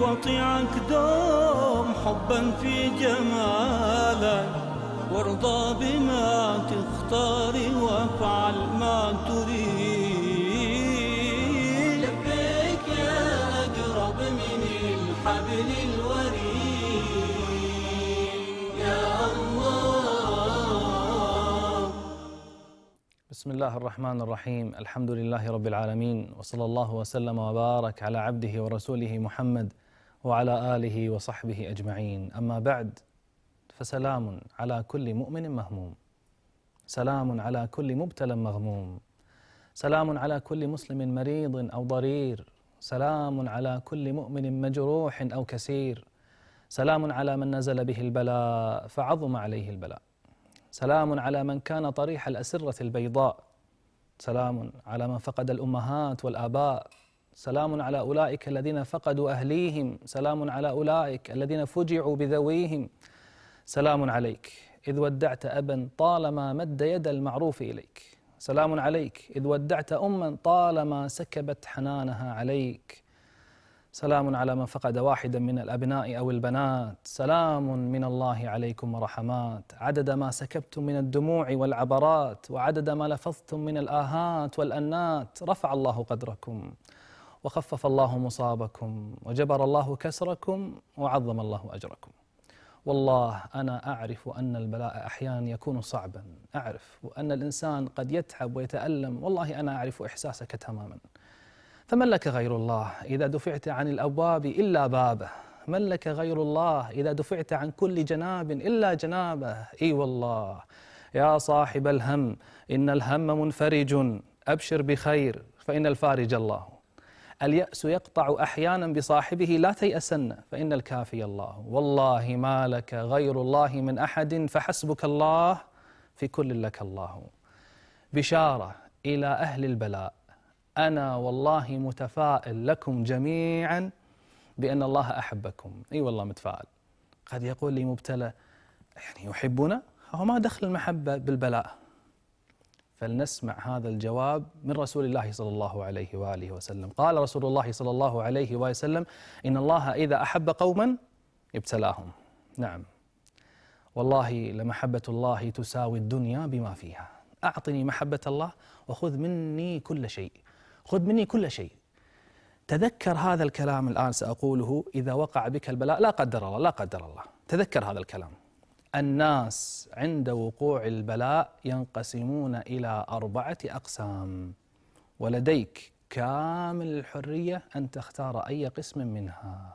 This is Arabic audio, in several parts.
وأطيعك دوم حبا في جمالك، وارضى بما تختاري وافعل ما تريد. لبيك يا أقرب من الحبل الوريد يا الله. بسم الله الرحمن الرحيم. الحمد لله رب العالمين، وصلى الله وسلم وبارك على عبده ورسوله محمد وعلى آله وصحبه أجمعين. أما بعد، فسلام على كل مؤمن مهموم، سلام على كل مبتلى مغموم، سلام على كل مسلم مريض أو ضرير، سلام على كل مؤمن مجروح أو كسير، سلام على من نزل به البلاء فعظم عليه البلاء، سلام على من كان طريح الأسرة البيضاء، سلام على من فقد الأمهات والآباء، سلام على أولئك الذين فقدوا أهليهم، سلام على أولئك الذين فجعوا بذويهم، سلام عليك إذ ودعت أبا طالما مد يد المعروف إليك، سلام عليك إذ ودعت أما طالما سكبت حنانها عليك، سلام على من فقد واحدا من الأبناء أو البنات، سلام من الله عليكم ورحمات، عدد ما سكبتم من الدموع والعبرات، وعدد ما لفظتم من الآهات والأنات، رفع الله قدركم وخفف الله مصابكم وجبر الله كسركم وعظم الله أجركم. والله أنا أعرف أن البلاء أحيانا يكون صعبا، أعرف وأن الإنسان قد يتعب ويتألم، والله أنا أعرف إحساسك تماما. فمن لك غير الله إذا دفعت عن الأبواب إلا بابه، من لك غير الله إذا دفعت عن كل جناب إلا جنابه. إي والله يا صاحب الهم إن الهم منفرج، أبشر بخير فإن الفارج الله. اليأس يقطع أحيانا بصاحبه، لا تيأسن فإن الكافي الله. والله ما لك غير الله من أحد فحسبك الله في كل لك الله. بشارة إلى أهل البلاء، أنا والله متفائل لكم جميعا بأن الله أحبكم. أي والله متفائل. قد يقول لي مبتلى يعني يحبنا، هو ما دخل المحبة بالبلاء؟ فلنسمع هذا الجواب من رسول الله صلى الله عليه وآله وسلم. قال رسول الله صلى الله عليه وآله وسلم: إن الله إذا أحب قوما ابتلاهم. نعم والله لمحبة الله تساوي الدنيا بما فيها. أعطني محبة الله وخذ مني كل شيء، خذ مني كل شيء. تذكر هذا الكلام الآن سأقوله. إذا وقع بك البلاء، لا قدر الله، لا قدر الله، تذكر هذا الكلام. الناس عند وقوع البلاء ينقسمون إلى 4 أقسام، ولديك كامل الحرية أن تختار أي قسم منها.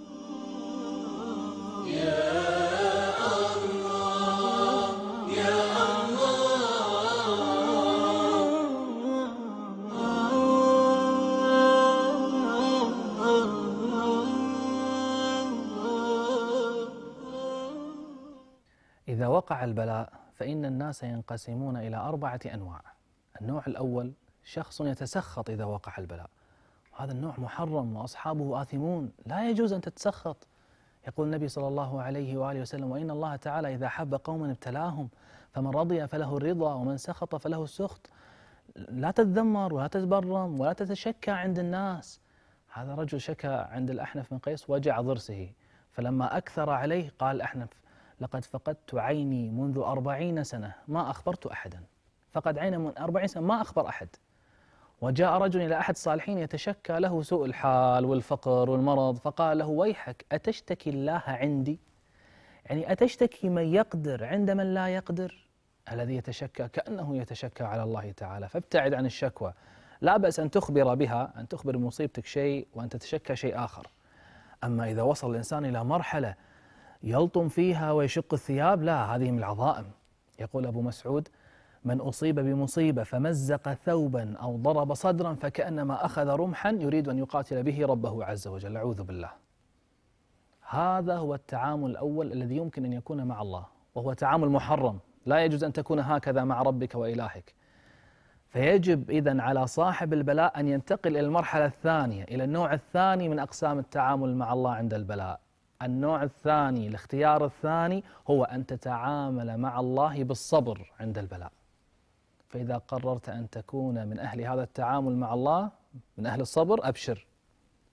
إذا وقع البلاء فإن الناس ينقسمون إلى 4 أنواع. النوع الأول شخص يتسخط إذا وقع البلاء، وهذا النوع محرم وأصحابه آثمون، لا يجوز أن تتسخط. يقول النبي صلى الله عليه وآله وسلم: وإن الله تعالى إذا حب قوما ابتلاهم، فمن رضي فله الرضا ومن سخط فله السخط. لا تتذمر ولا تتبرم ولا تتشكى عند الناس. هذا رجل شكى عند الأحنف بن قيس وجع ضرسه، فلما أكثر عليه قال الأحنف: لقد فقدت عيني منذ 40 سنة ما أخبرت أحدا. فقد عينه من 40 سنة ما أخبر أحد. وجاء رجل إلى أحد الصالحين يتشكى له سوء الحال والفقر والمرض، فقال له: ويحك أتشتكي الله عندي؟ يعني أتشتكي من يقدر عند من لا يقدر؟ الذي يتشكى كأنه يتشكى على الله تعالى. فابتعد عن الشكوى. لا بأس أن تخبر بها، أن تخبر بمصيبتك شيء وأن تتشكى شيء آخر. أما إذا وصل الإنسان إلى مرحلة يلطم فيها ويشق الثياب، لا، هذه من العظائم. يقول أبو مسعود: من أصيب بمصيبة فمزق ثوبا أو ضرب صدرا فكأنما أخذ رمحا يريد أن يقاتل به ربه عز وجل، أعوذ بالله. هذا هو التعامل الأول الذي يمكن أن يكون مع الله، وهو تعامل محرم. لا يجوز أن تكون هكذا مع ربك وإلهك. فيجب إذن على صاحب البلاء أن ينتقل إلى المرحلة الثانية، إلى النوع الثاني من أقسام التعامل مع الله عند البلاء. النوع الثاني، الاختيار الثاني، هو أن تتعامل مع الله بالصبر عند البلاء. فإذا قررت أن تكون من أهل هذا التعامل مع الله، من أهل الصبر، أبشر،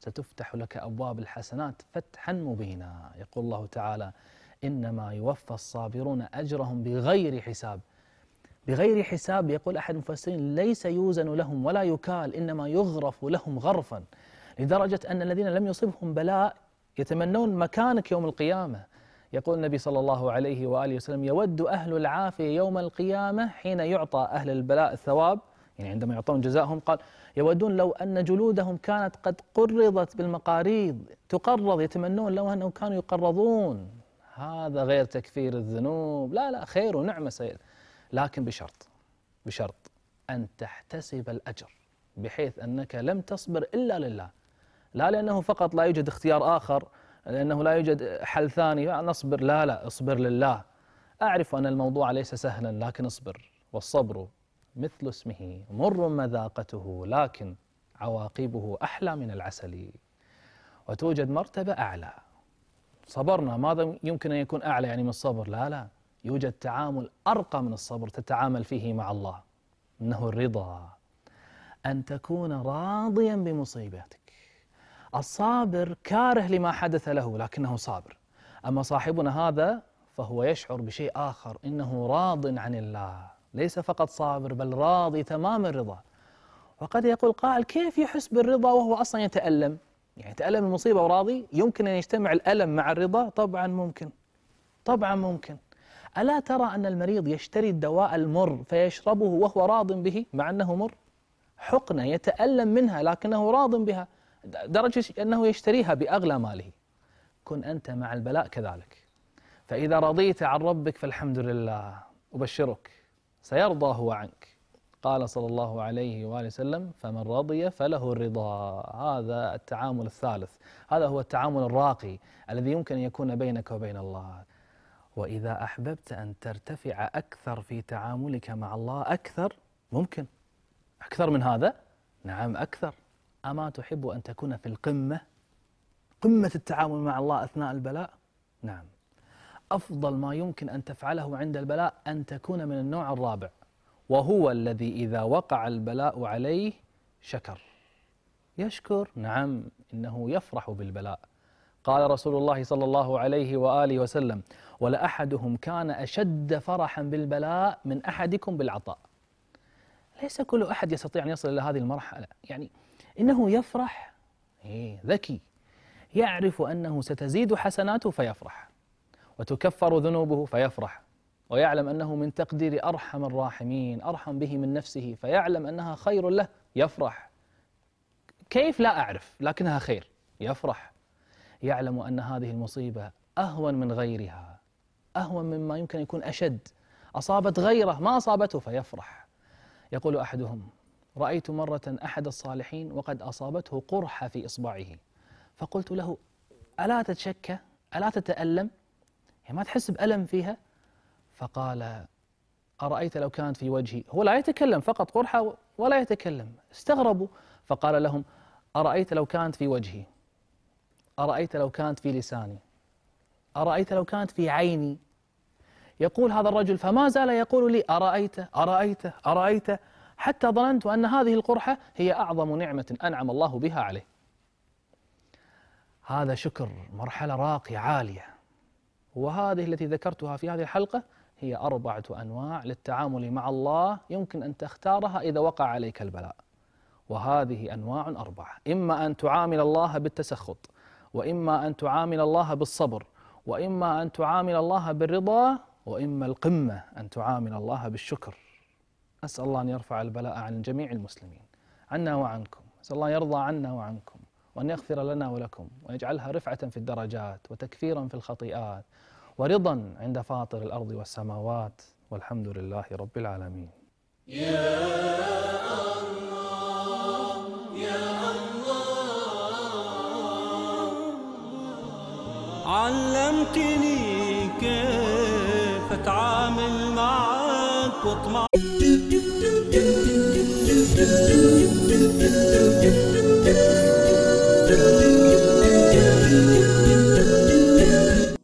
ستفتح لك أبواب الحسنات فتحا مبينا. يقول الله تعالى: إنما يوفى الصابرون أجرهم بغير حساب. بغير حساب، يقول أحد المفسرين: ليس يوزن لهم ولا يكال، إنما يغرف لهم غرفا، لدرجة أن الذين لم يصبهم بلاء يتمنون مكانك يوم القيامة. يقول النبي صلى الله عليه وآله وسلم: يود أهل العافية يوم القيامة حين يعطى أهل البلاء الثواب، يعني عندما يعطون جزاءهم، قال: يودون لو أن جلودهم كانت قد قرضت بالمقاريض، تقرض، يتمنون لو أنهم كانوا يقرضون. هذا غير تكفير الذنوب، لا خير ونعمة سيد، لكن بشرط أن تحتسب الأجر، بحيث أنك لم تصبر إلا لله، لا لأنه فقط لا يوجد اختيار آخر، لأنه لا يوجد حل ثاني نصبر، لا اصبر لله. أعرف أن الموضوع ليس سهلا، لكن اصبر، والصبر مثل اسمه مر مذاقته، لكن عواقبه أحلى من العسل. وتوجد مرتبة أعلى، صبرنا، ماذا يمكن أن يكون أعلى يعني من الصبر؟ لا، يوجد تعامل أرقى من الصبر تتعامل فيه مع الله، إنه الرضا، أن تكون راضيا بمصيبتك. الصابر كاره لما حدث له لكنه صابر، أما صاحبنا هذا فهو يشعر بشيء آخر، إنه راض عن الله، ليس فقط صابر بل راضي تمام الرضا. وقد يقول قائل: كيف يحس بالرضا وهو أصلا يتألم؟ يعني يتألم المصيبة وراضي؟ يمكن أن يجتمع الألم مع الرضا؟ طبعا ممكن. ألا ترى أن المريض يشتري الدواء المر فيشربه وهو راض به مع أنه مر؟ حقنة يتألم منها لكنه راض بها، درجة أنه يشتريها بأغلى ماله. كن أنت مع البلاء كذلك، فإذا رضيت عن ربك فالحمد لله، أبشرك سيرضى هو عنك. قال صلى الله عليه وآله وسلم: فمن رضي فله الرضا. هذا التعامل الثالث، هذا هو التعامل الراقي الذي يمكن أن يكون بينك وبين الله. وإذا أحببت أن ترتفع أكثر في تعاملك مع الله، ممكن أكثر من هذا؟ نعم أكثر. أما تحب أن تكون في قمة التعامل مع الله أثناء البلاء؟ نعم. أفضل ما يمكن أن تفعله عند البلاء أن تكون من النوع الرابع، وهو الذي إذا وقع البلاء عليه يشكر. نعم، إنه يفرح بالبلاء. قال رسول الله صلى الله عليه وآله وسلم: ولأحدهم كان أشد فرحا بالبلاء من أحدكم بالعطاء. ليس كل أحد يستطيع أن يصل إلى هذه المرحلة، يعني إنه يفرح، ذكي، يعرف أنه ستزيد حسناته فيفرح، وتكفر ذنوبه فيفرح، ويعلم أنه من تقدير أرحم الراحمين، أرحم به من نفسه، فيعلم أنها خير له، يفرح. كيف؟ لا أعرف، لكنها خير، يفرح. يعلم أن هذه المصيبة أهون من غيرها، أهون مما يمكن أن يكون أشد، أصابت غيره ما أصابته فيفرح. يقول أحدهم: رأيت مرة أحد الصالحين وقد أصابته قرحة في إصبعه، فقلت له: ألا تتشكى؟ ألا تتألم؟ يعني ما تحس بألم فيها؟ فقال: أرأيت لو كانت في وجهي. هو لا يتكلم، فقط قرحة ولا يتكلم. استغربوا، فقال لهم: أرأيت لو كانت في وجهي، أرأيت لو كانت في لساني، أرأيت لو كانت في عيني. يقول هذا الرجل فما زال يقول لي: أرأيت أرأيت أرأيت، حتى ظننت أن هذه القرحة هي أعظم نعمة أنعم الله بها عليه. هذا شكر، مرحلة راقية عالية. وهذه التي ذكرتها في هذه الحلقة هي 4 أنواع للتعامل مع الله، يمكن أن تختارها إذا وقع عليك البلاء. وهذه أنواع 4: إما أن تعامل الله بالتسخط، وإما أن تعامل الله بالصبر، وإما أن تعامل الله بالرضا، وإما القمة أن تعامل الله بالشكر. أسأل الله أن يرفع البلاء عن جميع المسلمين، عنا وعنكم. أسأل الله يرضى عنا وعنكم، وأن يغفر لنا ولكم، ويجعلها رفعة في الدرجات، وتكفيرا في الخطيئات، ورضا عند فاطر الأرض والسماوات، والحمد لله رب العالمين. يا الله يا الله، علمتني كيف أتعامل معك واطمع